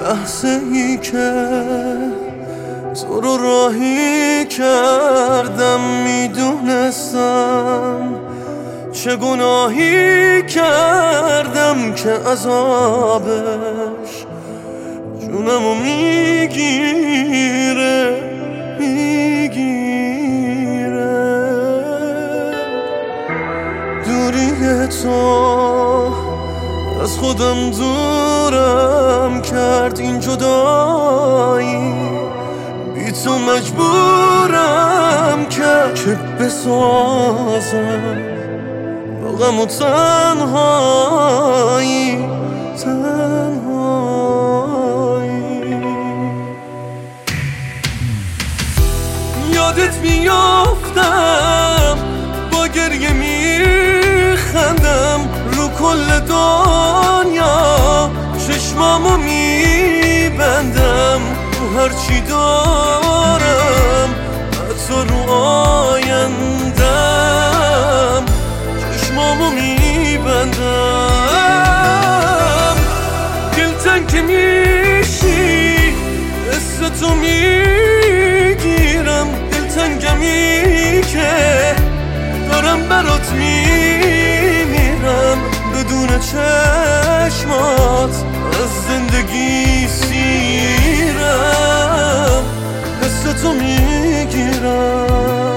لحظه ای که تو رو راهی کردم میدونستم چه گناهی کردم که عذابش جونمو میگیره دوری تو از خودم دورم کرد این جدایی بی تو مجبورم کرد که بسازم با غم و تنهایی یادت میافتم با گریه میخندم رو کل دنیا چشمامو میبندم تو هرچی دارم حتی رو آیندم چشمامو میبندم دلتنگ که میشی قصه تو میگیرم دلتنگمی که دارم برات میمیرم بدون چشمات از زندگی سیرم حس تو میگیرم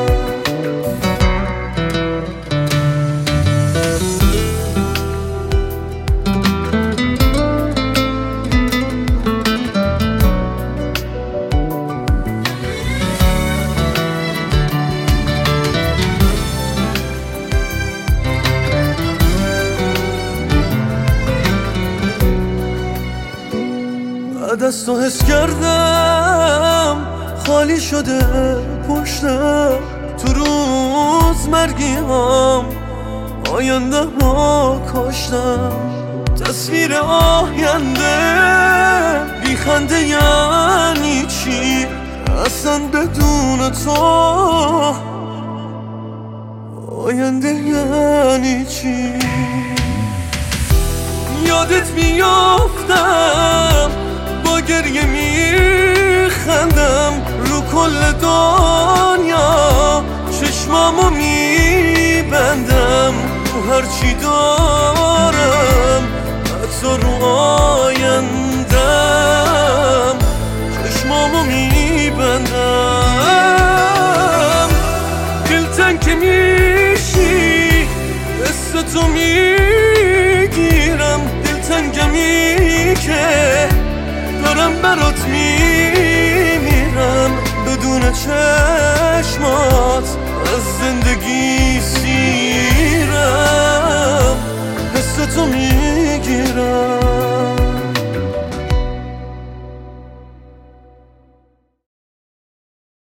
بعد از تو حس کردم خالی شده پشتم تو روز مرگیام آینده ها کاشتم تصویر آینده بی خنده یعنی چی اصلا بدون تو آینده یعنی چی یادت میافتم با گریه میخندم رو کل دنیا چشمامو میبندم تو هرچی دارم حتی رو آیندم چشمامو میبندم دلتنگ که میشی قصه تو میگیرم دلتنگمی که دارم برات میمیرم بدون چشمات